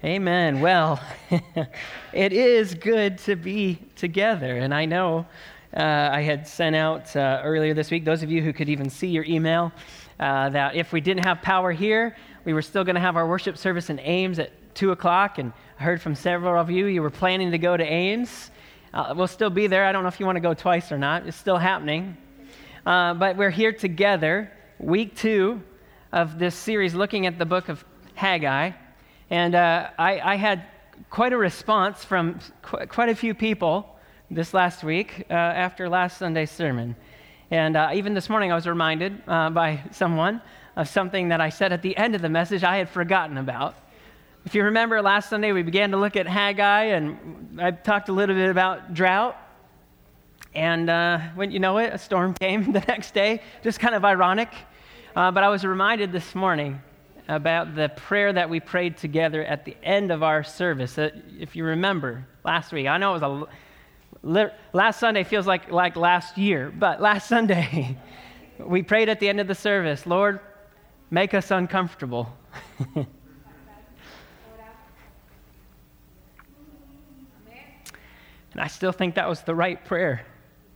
Amen. Well, it is good to be together. And I know I had sent out earlier this week, those of you who could even see your email, that if we didn't have power here, we were still going to have our worship service in Ames at 2 o'clock. And I heard from several of you were planning to go to Ames. We'll still be there. I don't know if you want to go twice or not. It's still happening. But we're here together, week 2 of this series looking at the book of Haggai. And I had quite a response from quite a few people this last week after last Sunday's sermon. And even this morning I was reminded by someone of something that I said at the end of the message I had forgotten about. If you remember, last Sunday we began to look at Haggai, and I talked a little bit about drought. And when you know it, a storm came the next day, just kind of ironic. But I was reminded this morning about the prayer that we prayed together at the end of our service. If you remember, last week, I know it was last Sunday feels like last year, but last Sunday, we prayed at the end of the service, Lord, make us uncomfortable. And I still think that was the right prayer.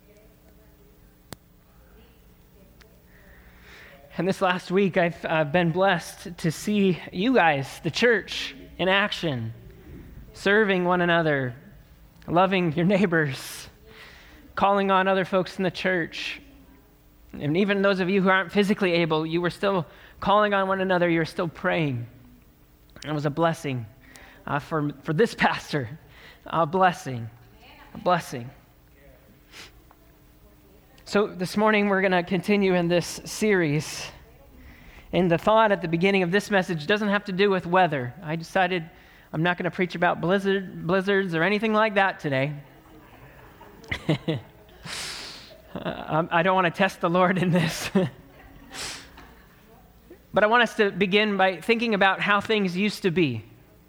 And this last week, I've been blessed to see you guys, the church, in action, serving one another, loving your neighbors, calling on other folks in the church. And even those of you who aren't physically able, you were still calling on one another, you were still praying. It was a blessing for this pastor, a blessing. So this morning we're going to continue in this series. And the thought at the beginning of this message doesn't have to do with weather. I decided I'm not going to preach about blizzards or anything like that today. I don't want to test the Lord in this. But I want us to begin by thinking about how things used to be.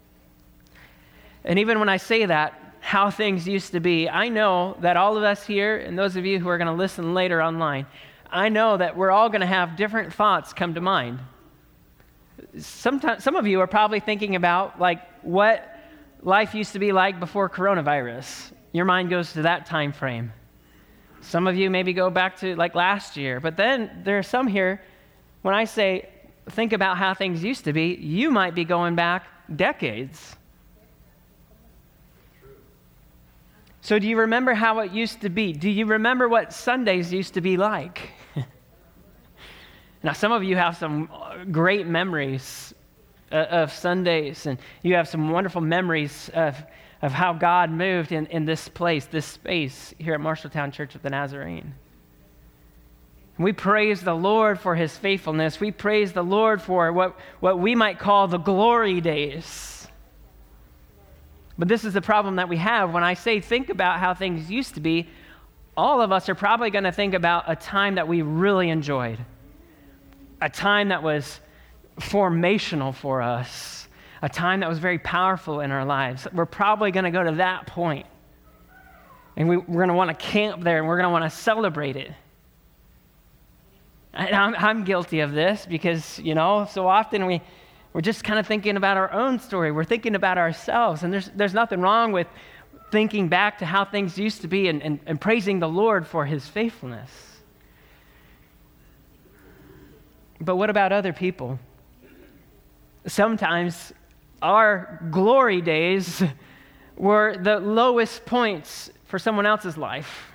And even when I say that, how things used to be, I know that all of us here, and those of you who are going to listen later online, I know that we're all going to have different thoughts come to mind. Sometimes, some of you are probably thinking about like what life used to be like before coronavirus. Your mind goes to that time frame. Some of you maybe go back to like last year. But then there are some here, when I say think about how things used to be, you might be going back decades. So do you remember how it used to be? Do you remember what Sundays used to be like? Now, some of you have some great memories of Sundays, and you have some wonderful memories of how God moved in this place, this space here at Marshalltown Church of the Nazarene. We praise the Lord for his faithfulness. We praise the Lord for what we might call the glory days. But this is the problem that we have. When I say think about how things used to be, all of us are probably going to think about a time that we really enjoyed, a time that was formational for us, a time that was very powerful in our lives. We're probably going to go to that point, and we're going to want to camp there, and we're going to want to celebrate it. And I'm guilty of this because, so often we're just kind of thinking about our own story. We're thinking about ourselves. And there's nothing wrong with thinking back to how things used to be and praising the Lord for his faithfulness. But what about other people? Sometimes our glory days were the lowest points for someone else's life.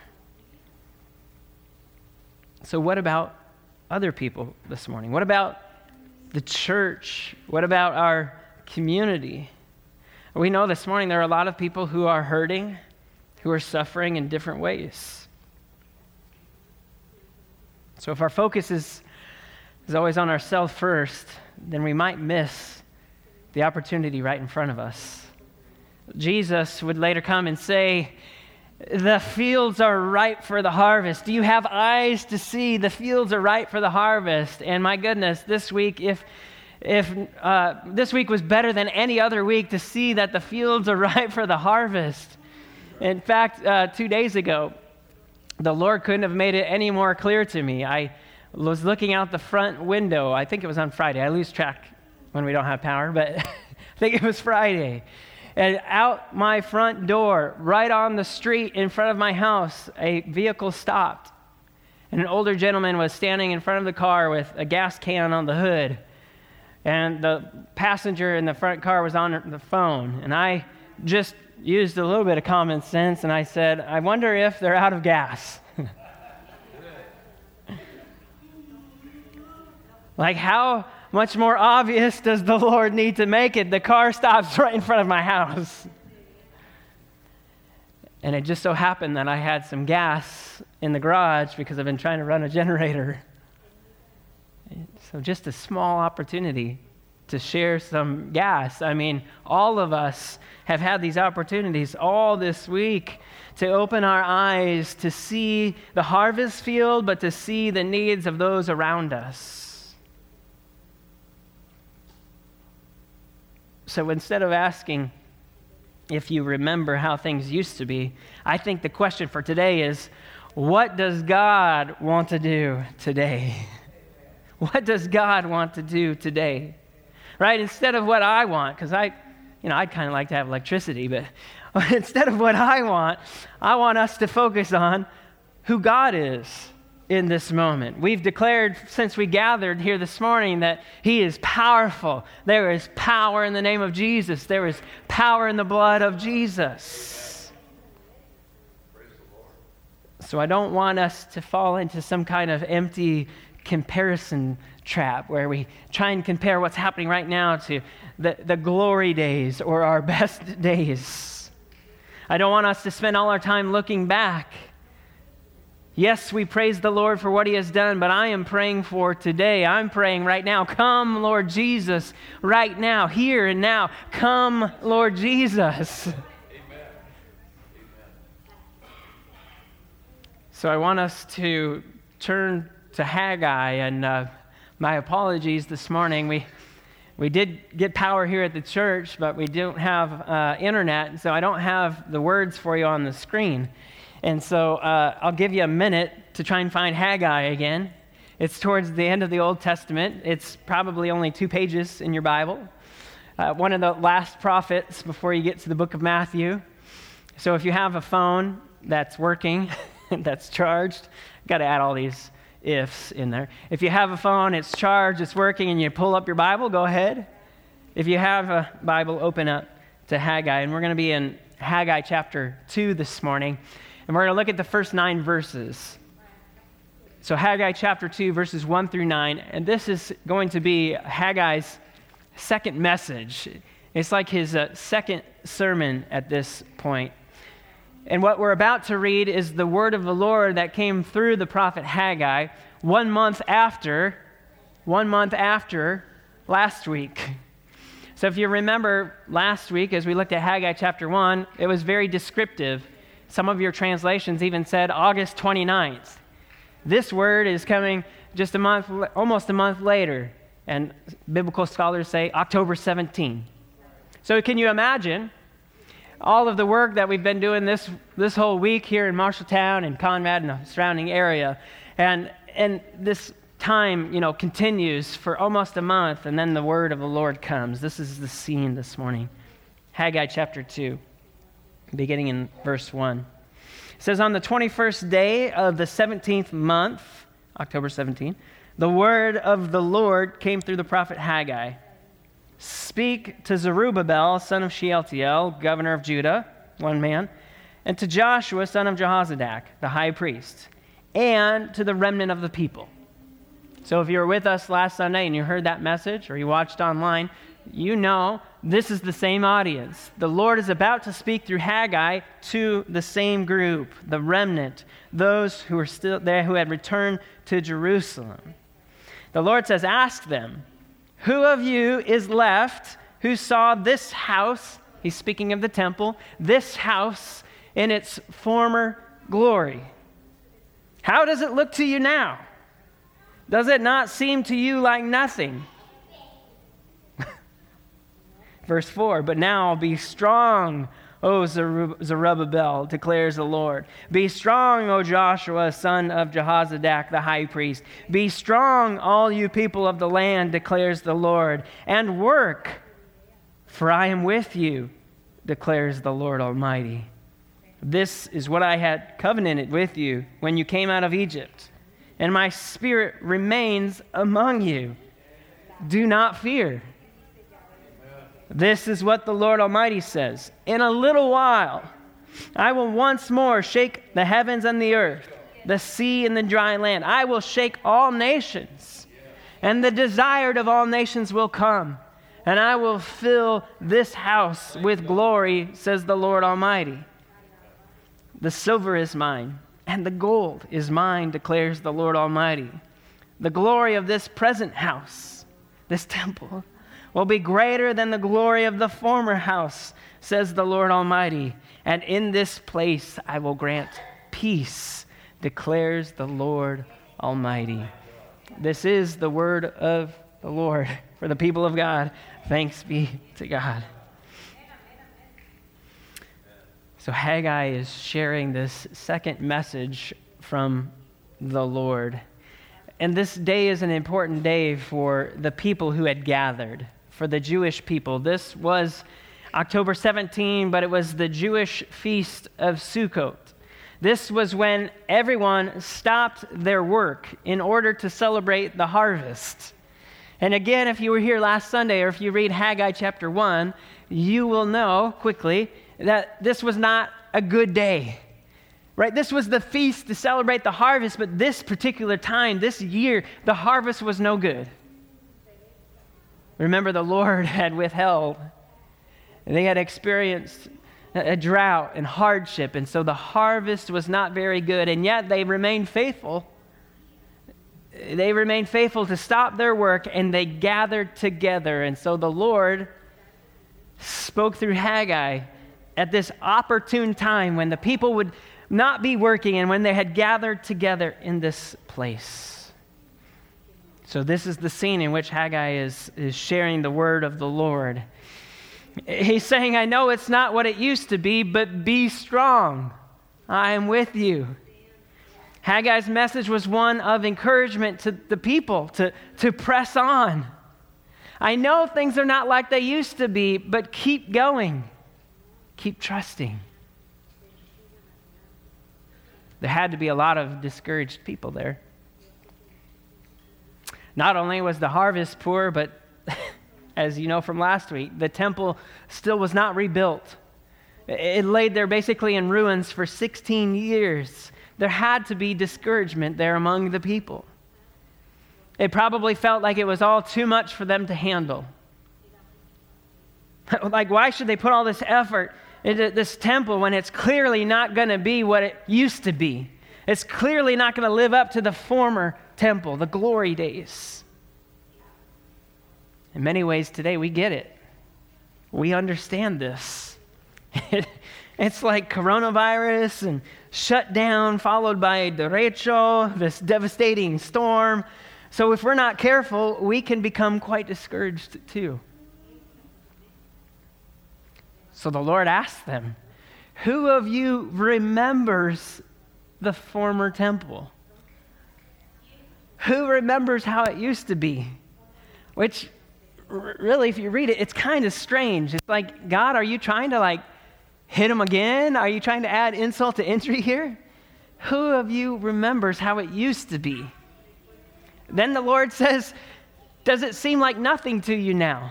So what about other people this morning? What about the church? What about our community? We know this morning there are a lot of people who are hurting, who are suffering in different ways. So if our focus is always on ourselves first, then we might miss the opportunity right in front of us. Jesus would later come and say, the fields are ripe for the harvest. Do you have eyes to see? The fields are ripe for the harvest. And my goodness, this week, if this week was better than any other week to see that the fields are ripe for the harvest. In fact, 2 days ago, the Lord couldn't have made it any more clear to me. I was looking out the front window. I think it was on Friday. I lose track when we don't have power, but I think it was Friday. And out my front door, right on the street in front of my house, a vehicle stopped. And an older gentleman was standing in front of the car with a gas can on the hood. And the passenger in the front car was on the phone. And I just used a little bit of common sense, and I said, I wonder if they're out of gas. Like, how much more obvious does the Lord need to make it? The car stops right in front of my house. And it just so happened that I had some gas in the garage because I've been trying to run a generator. So just a small opportunity to share some gas. I mean, all of us have had these opportunities all this week to open our eyes to see the harvest field, but to see the needs of those around us. So instead of asking if you remember how things used to be, I think the question for today is, what does God want to do today? What does God want to do today? Right? Instead of what I want, because I'd kind of like to have electricity, but instead of what I want us to focus on who God is in this moment. We've declared since we gathered here this morning that He is powerful. There is power in the name of Jesus. There is power in the blood of Jesus. So I don't want us to fall into some kind of empty comparison trap where we try and compare what's happening right now to the glory days or our best days. I don't want us to spend all our time looking back. Yes, we praise the Lord for what He has done, but I am praying for today. I'm praying right now, come, Lord Jesus, right now, here and now. Come, Lord Jesus. Amen. So I want us to turn to Haggai, and my apologies this morning. We did get power here at the church, but we don't have internet, so I don't have the words for you on the screen. And so I'll give you a minute to try and find Haggai again. It's towards the end of the Old Testament. It's probably only 2 pages in your Bible. One of the last prophets before you get to the book of Matthew. So if you have a phone that's working, that's charged, got to add all these ifs in there. If you have a phone, it's charged, it's working, and you pull up your Bible, go ahead. If you have a Bible, open up to Haggai. And we're going to be in Haggai chapter 2 this morning. And we're going to look at the first 9 verses. So Haggai chapter 2, verses 1 through 9. And this is going to be Haggai's second message. It's like his second sermon at this point. And what we're about to read is the word of the Lord that came through the prophet Haggai 1 month after last week. So if you remember last week, as we looked at Haggai chapter 1, it was very descriptive. Some of your translations even said August 29th. This word is coming just almost a month later, and biblical scholars say October 17th. So can you imagine all of the work that we've been doing this whole week here in Marshalltown and Conrad and the surrounding area, and this time, continues for almost a month, and then the word of the Lord comes. This is the scene this morning. Haggai chapter 2, beginning in verse 1. It says, on the 21st day of the 17th month, October 17th, the word of the Lord came through the prophet Haggai. Speak to Zerubbabel, son of Shealtiel, governor of Judah, one man, and to Joshua, son of Jehozadak, the high priest, and to the remnant of the people. So if you were with us last Sunday and you heard that message, or you watched online, you know this is the same audience. The Lord is about to speak through Haggai to the same group, the remnant, those who are still there, who had returned to Jerusalem. The Lord says, ask them, who of you is left who saw this house, he's speaking of the temple, this house in its former glory? How does it look to you now? Does it not seem to you like nothing? Verse 4, but now be strong, O Zerubbabel, declares the Lord. Be strong, O Joshua, son of Jehozadak, the high priest. Be strong, all you people of the land, declares the Lord, and work, For I am with you, declares the Lord Almighty. This is what I had covenanted with you when you came out of Egypt, and my Spirit remains among you. Do not fear. This is what the Lord Almighty says. In a little while, I will once more shake the heavens and the earth, the sea and the dry land. I will shake all nations, and the desired of all nations will come, and I will fill this house with glory, says the Lord Almighty. The silver is mine, and the gold is mine, declares the Lord Almighty. The glory of this present house, this temple, will be greater than the glory of the former house, says the Lord Almighty. And in this place I will grant peace, declares the Lord Almighty. This is the word of the Lord for the people of God. Thanks be to God. So Haggai is sharing this second message from the Lord. And this day is an important day for the people who had gathered, for the Jewish people. This was October 17, but it was the Jewish feast of Sukkot. This was when everyone stopped their work in order to celebrate the harvest. And again, if you were here last Sunday, or if you read Haggai chapter 1, you will know quickly that this was not a good day, right? This was the feast to celebrate the harvest, but this particular time, this year, the harvest was no good. Remember, the Lord had withheld. They had experienced a drought and hardship, and so the harvest was not very good, and yet they remained faithful. They remained faithful to stop their work, and they gathered together. And so the Lord spoke through Haggai at this opportune time when the people would not be working and when they had gathered together in this place. So this is the scene in which Haggai is sharing the word of the Lord. He's saying, I know it's not what it used to be, but be strong. I am with you. Haggai's message was one of encouragement to the people to press on. I know things are not like they used to be, but keep going. Keep trusting. There had to be a lot of discouraged people there. Not only was the harvest poor, but as you know from last week, the temple still was not rebuilt. It laid there basically in ruins for 16 years. There had to be discouragement there among the people. It probably felt like it was all too much for them to handle. Like, why should they put all this effort into this temple when it's clearly not going to be what it used to be? It's clearly not going to live up to the former temple, the glory days. In many ways today, we get it. We understand this. It's like coronavirus and shutdown followed by derecho, this devastating storm. So if we're not careful, we can become quite discouraged too. So the Lord asked them, who of you remembers the former temple? Who remembers how it used to be? Which, really, if you read it, it's kind of strange. It's like, God, are you trying to hit them again? Are you trying to add insult to injury here? Who of you remembers how it used to be? Then the Lord says, does it seem like nothing to you now?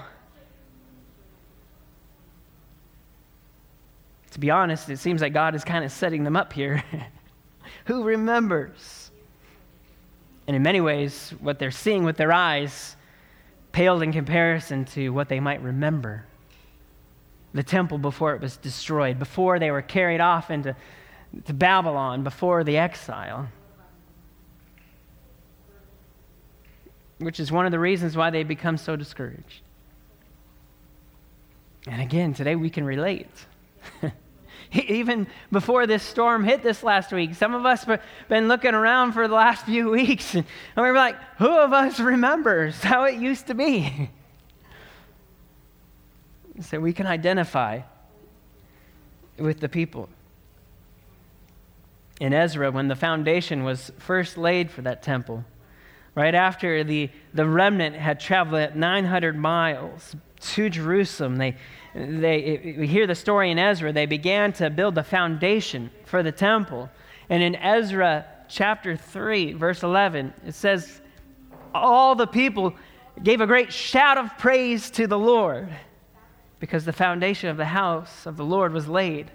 To be honest, it seems like God is kind of setting them up here. Who remembers? And in many ways, what they're seeing with their eyes paled in comparison to what they might remember. The temple before it was destroyed, before they were carried off into Babylon, before the exile. Which is one of the reasons why they become so discouraged. And again, today we can relate. Even before this storm hit this last week, some of us have been looking around for the last few weeks, and we're like, who of us remembers how it used to be? So we can identify with the people. In Ezra, when the foundation was first laid for that temple, right after the remnant had traveled 900 miles to Jerusalem. We hear the story in Ezra. They began to build the foundation for the temple. And in Ezra chapter 3, verse 11, it says, all the people gave a great shout of praise to the Lord because the foundation of the house of the Lord was laid.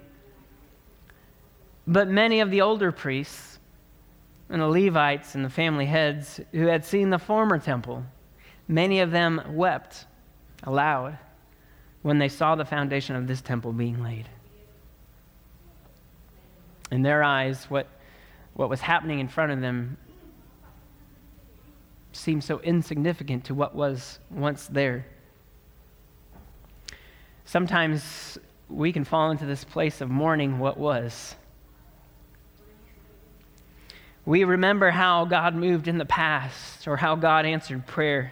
But many of the older priests and the Levites and the family heads who had seen the former temple, many of them wept aloud when they saw the foundation of this temple being laid. In their eyes, what was happening in front of them seemed so insignificant to what was once there. Sometimes we can fall into this place of mourning what was. We remember how God moved in the past or how God answered prayer.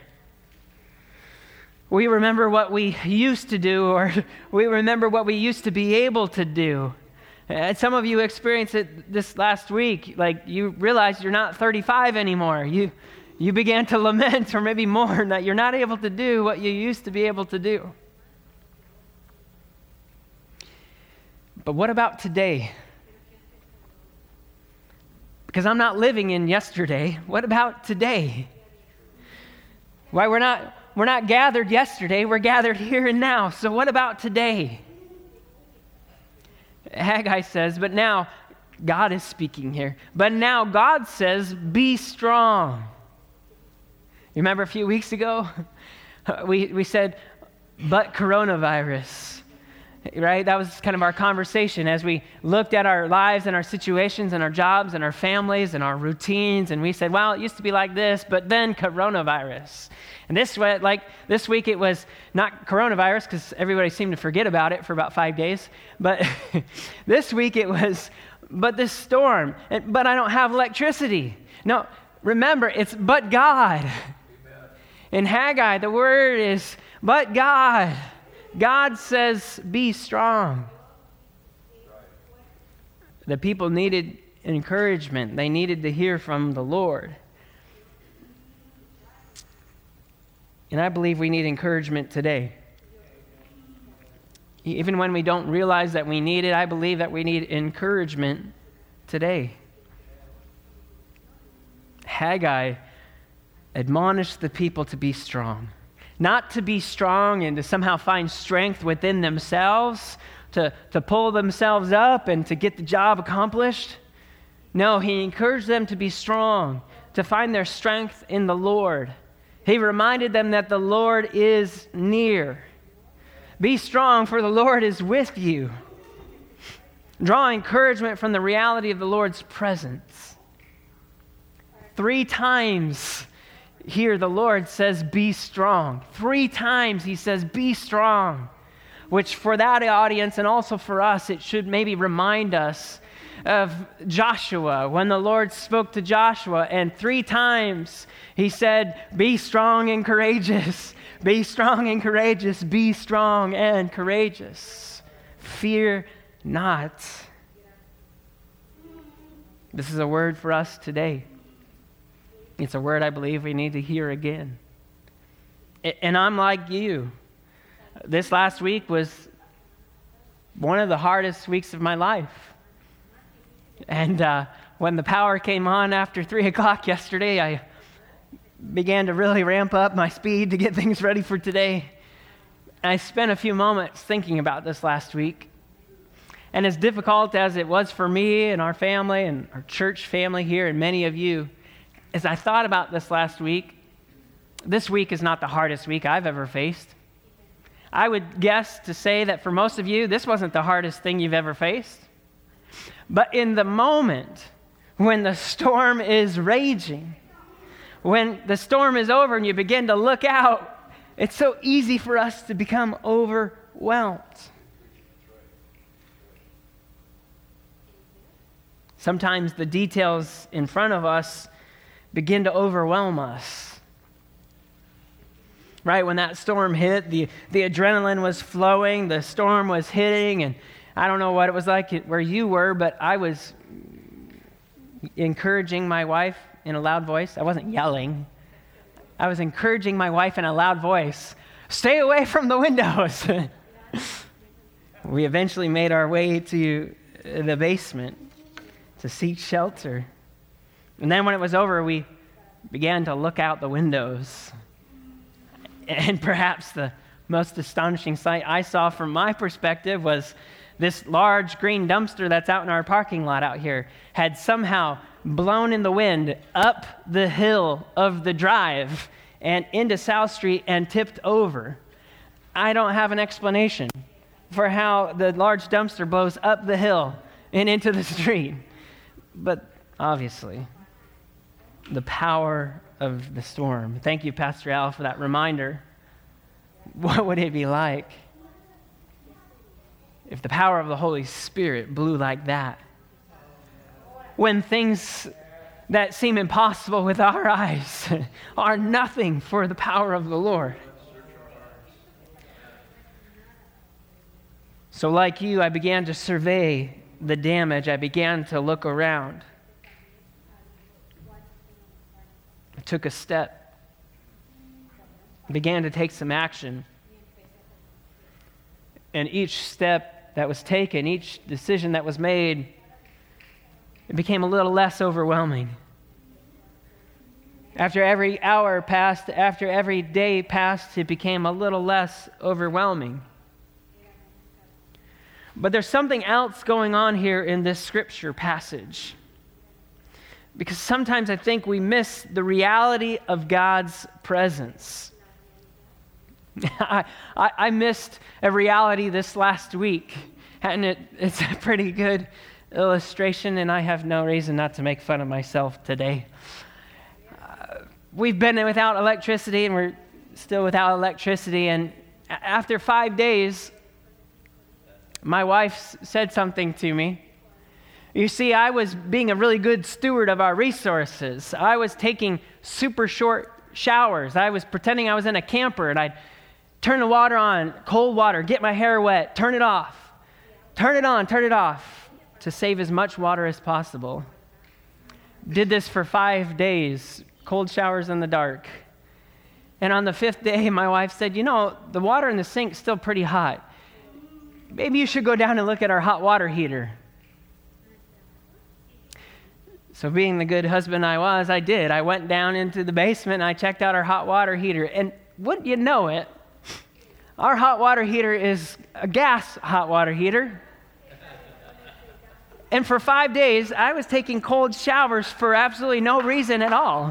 We remember what we used to do, or we remember what we used to be able to do. And some of you experienced it this last week. Like, you realized you're not 35 anymore. You began to lament, or maybe more, that you're not able to do what you used to be able to do. But what about today? Because I'm not living in yesterday. What about today? Why, we're not gathered yesterday, we're gathered here and now. So what about today? Haggai says, but now, God is speaking here, but now God says, be strong. You remember a few weeks ago? We said, but coronavirus. Right? That was kind of our conversation as we looked at our lives and our situations and our jobs and our families and our routines. And we said, well, it used to be like this, but then coronavirus. And this week it was not coronavirus because everybody seemed to forget about it for about 5 days. But this week it was, but this storm, but I don't have electricity. No, remember, it's but God. Amen. In Haggai, the word is but God. God says, be strong. The people needed encouragement. They needed to hear from the Lord. And I believe we need encouragement today. Even when we don't realize that we need it, I believe that we need encouragement today. Haggai admonished the people to be strong. Not to be strong and to somehow find strength within themselves, to pull themselves up and to get the job accomplished. No, he encouraged them to be strong, to find their strength in the Lord. He reminded them that the Lord is near. Be strong, for the Lord is with you. Draw encouragement from the reality of the Lord's presence. 3 times here the Lord says, be strong. 3 times he says, be strong, which for that audience and also for us, it should maybe remind us of Joshua, when the Lord spoke to Joshua, and 3 times he said, be strong and courageous, be strong and courageous, be strong and courageous. Fear not. This is a word for us today. It's a word I believe we need to hear again. And I'm like you. This last week was one of the hardest weeks of my life. And when the power came on after 3 o'clock yesterday, I began to really ramp up my speed to get things ready for today. And I spent a few moments thinking about this last week. And as difficult as it was for me and our family and our church family here and many of you, as I thought about this last week, this week is not the hardest week I've ever faced. I would guess to say that for most of you, this wasn't the hardest thing you've ever faced. But in the moment when the storm is raging, when the storm is over and you begin to look out, it's so easy for us to become overwhelmed. Sometimes the details in front of us begin to overwhelm us. Right, when that storm hit, the adrenaline was flowing, the storm was hitting, and I don't know what it was like where you were, but I was encouraging my wife in a loud voice. I wasn't yelling. I was encouraging my wife in a loud voice. Stay away from the windows. We eventually made our way to the basement to seek shelter. And then when it was over, we began to look out the windows. And perhaps the most astonishing sight I saw from my perspective was this large green dumpster that's out in our parking lot out here had somehow blown in the wind up the hill of the drive and into South Street and tipped over. I don't have an explanation for how the large dumpster blows up the hill and into the street. But obviously, the power of the storm. Thank you, Pastor Al, for that reminder. What would it be like if the power of the Holy Spirit blew like that? When things that seem impossible with our eyes are nothing for the power of the Lord. So like you, I began to survey the damage. I began to look around. I took a step. I began to take some action. And each step that was taken, each decision that was made, it became a little less overwhelming. After every hour passed, after every day passed, it became a little less overwhelming. But there's something else going on here in this scripture passage. Because sometimes I think we miss the reality of God's presence. I missed a reality this last week, and it's a pretty good illustration, and I have no reason not to make fun of myself today. We've been without electricity, and we're still without electricity, and after 5 days, my wife said something to me. You see, I was being a really good steward of our resources. I was taking super short showers. I was pretending I was in a camper, and I'd turn the water on, cold water, get my hair wet, turn it off, turn it on, turn it off, to save as much water as possible. Did this for 5 days, cold showers in the dark. And on the 5th day, my wife said, you know, the water in the sink's still pretty hot. Maybe you should go down and look at our hot water heater. So being the good husband I was, I did. I went down into the basement and I checked out our hot water heater. And wouldn't you know it, our hot water heater is a gas hot water heater. And for 5 days, I was taking cold showers for absolutely no reason at all.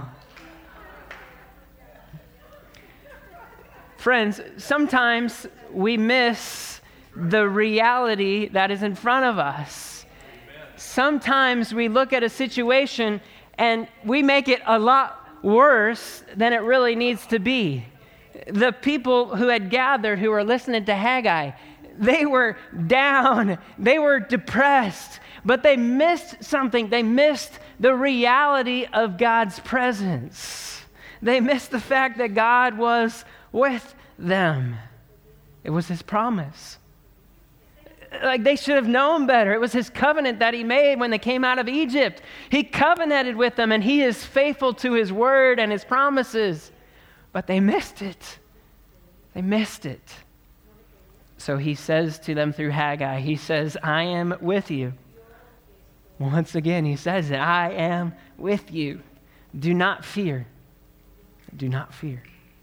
Friends, sometimes we miss the reality that is in front of us. Sometimes we look at a situation and we make it a lot worse than it really needs to be. The people who had gathered, who were listening to Haggai, they were down, they were depressed, but they missed something. They missed the reality of God's presence. They missed the fact that God was with them. It was His promise. Like, they should have known better. It was His covenant that He made when they came out of Egypt. He covenanted with them, and He is faithful to His word and His promises. But they missed it. They missed it. So He says to them through Haggai, He says, I am with you. Once again, He says it, I am with you. Do not fear. Do not fear.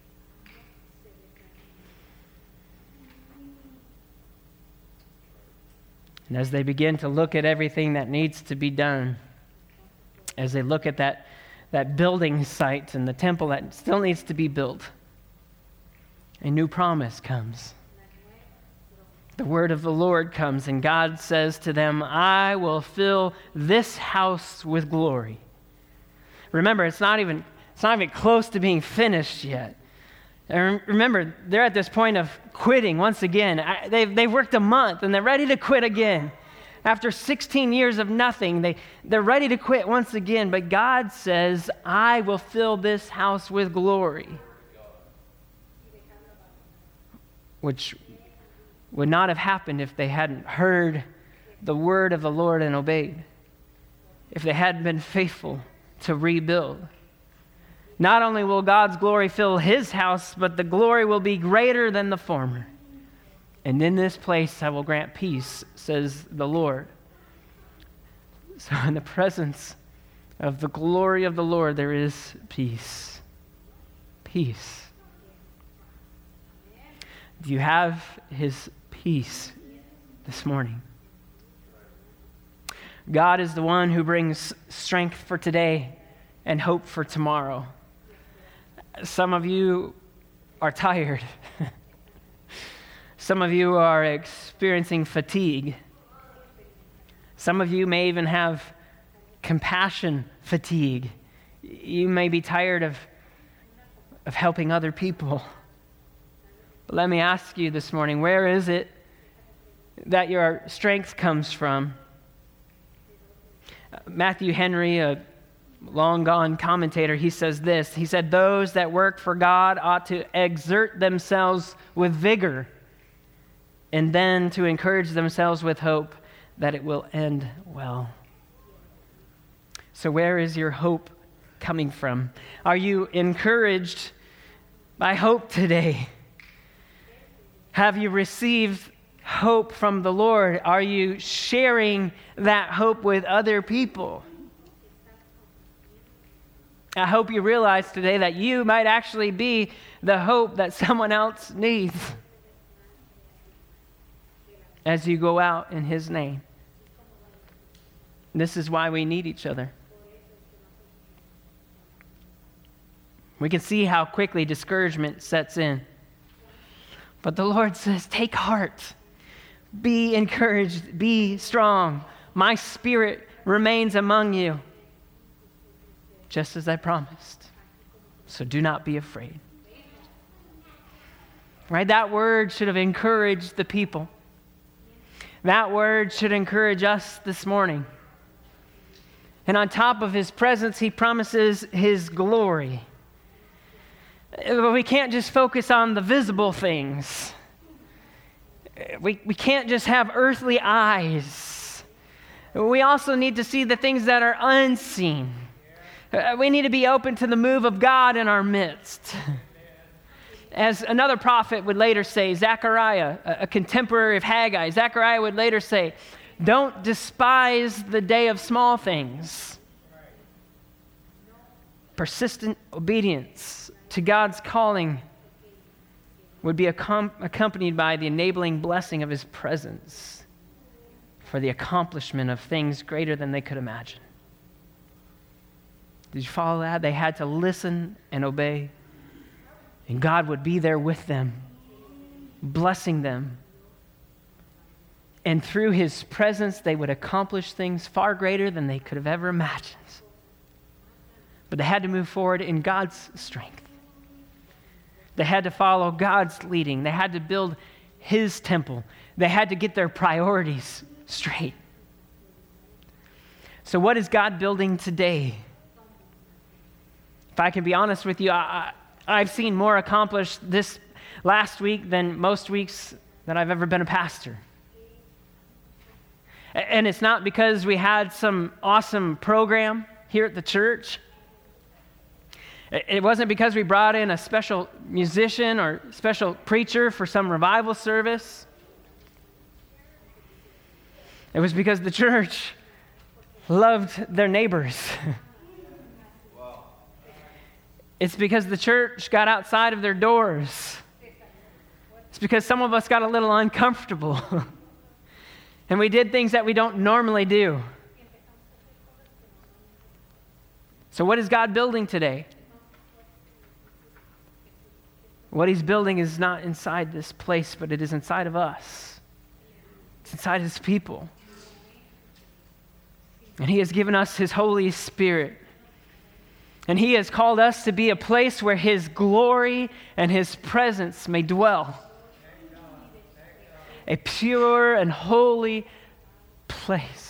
And as they begin to look at everything that needs to be done, as they look at that building site and the temple that still needs to be built, a new promise comes. The word of the Lord comes, and God says to them, I will fill this house with glory. Remember, it's not even close to being finished yet. And remember, they're at this point of quitting once again. They've worked a month, and they're ready to quit again. After 16 years of nothing, they're ready to quit once again. But God says, I will fill this house with glory. Which would not have happened if they hadn't heard the word of the Lord and obeyed. If they hadn't been faithful to rebuild. Not only will God's glory fill his house, but the glory will be greater than the former. And in this place I will grant peace, says the Lord. So in the presence of the glory of the Lord, there is peace. Peace. Do you have his peace this morning? God is the one who brings strength for today and hope for tomorrow. Some of you are tired. Some of you are experiencing fatigue. Some of you may even have compassion fatigue. You may be tired of helping other people. But let me ask you this morning, where is it that your strength comes from? Matthew Henry, a long-gone commentator, he says this. He said, "Those that work for God ought to exert themselves with vigor and then to encourage themselves with hope that it will end well." So where is your hope coming from? Are you encouraged by hope today? Have you received hope from the Lord? Are you sharing that hope with other people? I hope you realize today that you might actually be the hope that someone else needs as you go out in his name. This is why we need each other. We can see how quickly discouragement sets in. But the Lord says, take heart, be encouraged, be strong. My Spirit remains among you, just as I promised. So do not be afraid. Right? That word should have encouraged the people. That word should encourage us this morning. And on top of his presence, he promises his glory. But we can't just focus on the visible things. We can't just have earthly eyes. We also need to see the things that are unseen. We need to be open to the move of God in our midst. As another prophet would later say, Zechariah, a contemporary of Haggai, Zechariah would later say, don't despise the day of small things. Persistent obedience to God's calling would be accompanied by the enabling blessing of his presence for the accomplishment of things greater than they could imagine. Did you follow that? They had to listen and obey, and God would be there with them, blessing them. And through his presence, they would accomplish things far greater than they could have ever imagined. But they had to move forward in God's strength. They had to follow God's leading. They had to build his temple. They had to get their priorities straight. So what is God building today? If I can be honest with you, I've seen more accomplished this last week than most weeks that I've ever been a pastor. And it's not because we had some awesome program here at the church. It wasn't because we brought in a special musician or special preacher for some revival service. It was because the church loved their neighbors. It's because the church got outside of their doors. It's because some of us got a little uncomfortable. And we did things that we don't normally do. So what is God building today? What he's building is not inside this place, but it is inside of us. It's inside his people. And he has given us his Holy Spirit. And he has called us to be a place where his glory and his presence may dwell. A pure and holy place.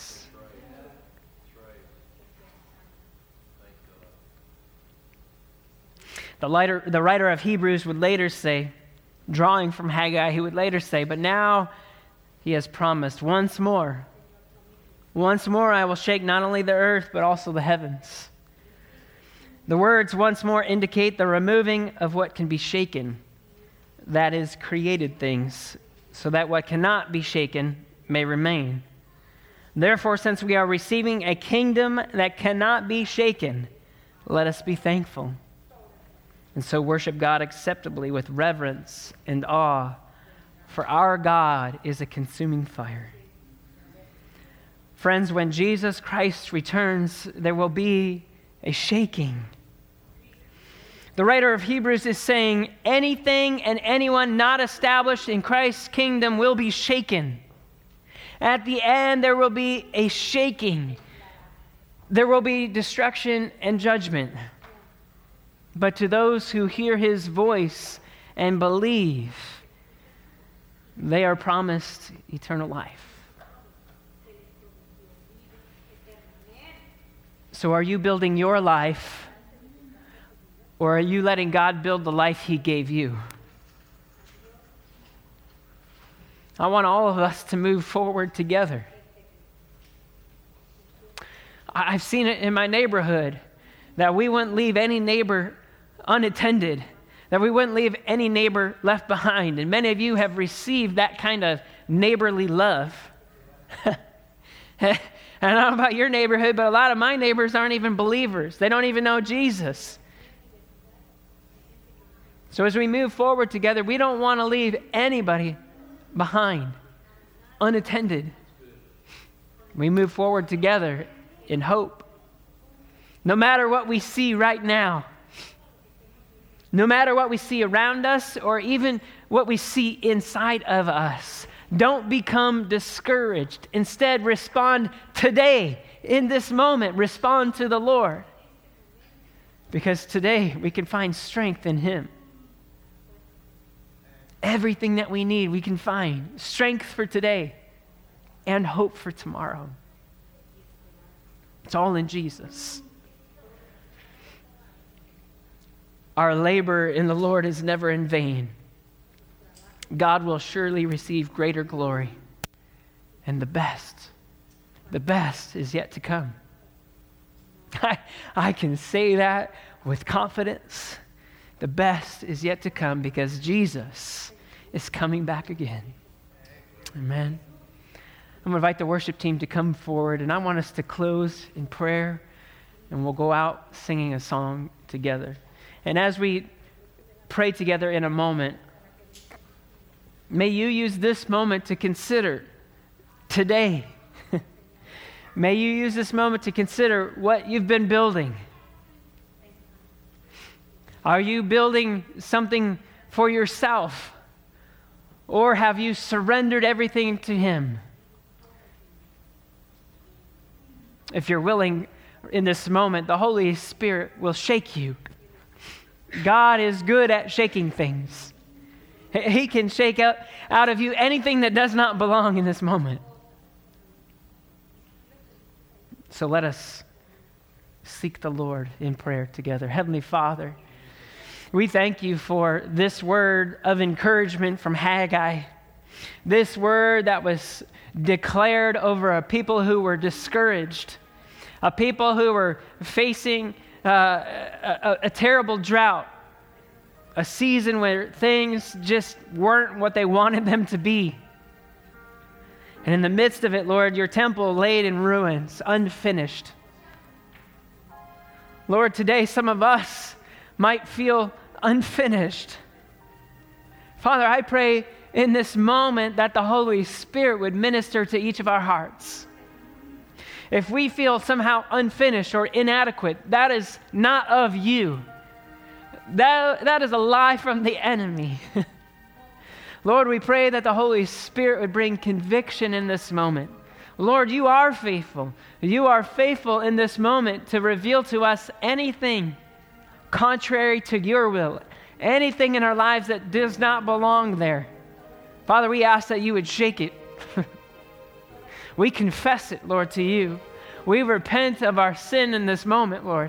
The writer of Hebrews would later say, drawing from Haggai, he would later say, but now he has promised once more I will shake not only the earth, but also the heavens. The words once more indicate the removing of what can be shaken, that is, created things, so that what cannot be shaken may remain. Therefore, since we are receiving a kingdom that cannot be shaken, let us be thankful. And so worship God acceptably with reverence and awe, for our God is a consuming fire. Friends, when Jesus Christ returns, there will be a shaking. The writer of Hebrews is saying anything and anyone not established in Christ's kingdom will be shaken. At the end, there will be a shaking. There will be destruction and judgment. But to those who hear his voice and believe, they are promised eternal life. So are you building your life, or are you letting God build the life he gave you? I want all of us to move forward together. I've seen it in my neighborhood that we wouldn't leave any neighbor unattended, that we wouldn't leave any neighbor left behind. And many of you have received that kind of neighborly love. And I don't know about your neighborhood, but a lot of my neighbors aren't even believers. They don't even know Jesus. So as we move forward together, we don't want to leave anybody behind, unattended. We move forward together in hope. No matter what we see right now, no matter what we see around us or even what we see inside of us, don't become discouraged. Instead, respond today, in this moment. Respond to the Lord. Because today we can find strength in him. Everything that we need, we can find strength for today and hope for tomorrow. It's all in Jesus. Our labor in the Lord is never in vain. God will surely receive greater glory. And the best is yet to come. I can say that with confidence. The best is yet to come because Jesus is coming back again. Amen. I'm going to invite the worship team to come forward, and I want us to close in prayer, and we'll go out singing a song together. And as we pray together in a moment, may you use this moment to consider today. May you use this moment to consider what you've been building. Are you building something for yourself? Or have you surrendered everything to him? If you're willing in this moment, the Holy Spirit will shake you. God is good at shaking things. He can shake out of you anything that does not belong in this moment. So let us seek the Lord in prayer together. Heavenly Father, we thank you for this word of encouragement from Haggai. This word that was declared over a people who were discouraged, a people who were facing a terrible drought, a season where things just weren't what they wanted them to be. And in the midst of it, Lord, your temple laid in ruins, unfinished. Lord, today some of us might feel unfinished. Father, I pray in this moment that the Holy Spirit would minister to each of our hearts. If we feel somehow unfinished or inadequate, that is not of you. That is a lie from the enemy. Lord, we pray that the Holy Spirit would bring conviction in this moment. Lord, you are faithful. You are faithful in this moment to reveal to us anything contrary to your will, anything in our lives that does not belong there. Father, we ask that you would shake it. We confess it, Lord, to you. We repent of our sin in this moment, Lord.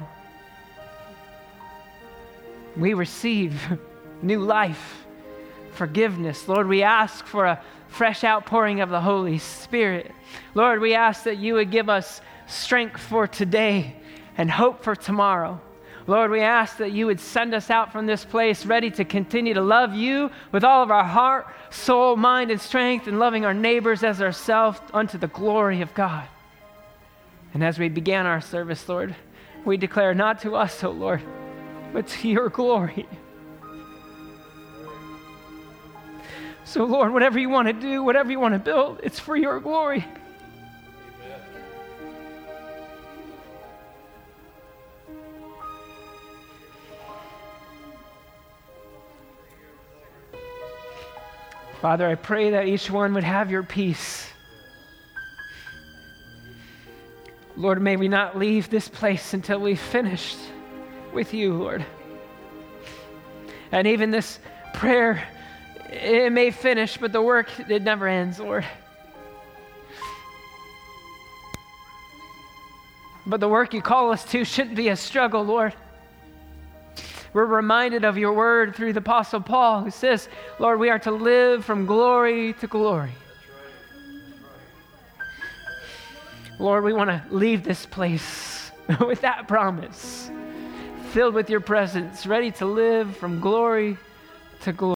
We receive new life, forgiveness. Lord, we ask for a fresh outpouring of the Holy Spirit. Lord, we ask that you would give us strength for today and hope for tomorrow. Lord, we ask that you would send us out from this place ready to continue to love you with all of our heart, soul, mind, and strength, and loving our neighbors as ourselves unto the glory of God. And as we began our service, Lord, we declare not to us, O Lord, but to your glory. So, Lord, whatever you want to do, whatever you want to build, it's for your glory. Father, I pray that each one would have your peace. Lord, may we not leave this place until we've finished with you, Lord. And even this prayer, it may finish, but the work, it never ends, Lord. But the work you call us to shouldn't be a struggle, Lord. We're reminded of your word through the Apostle Paul, who says, Lord, we are to live from glory to glory. Lord, we want to leave this place with that promise, filled with your presence, ready to live from glory to glory.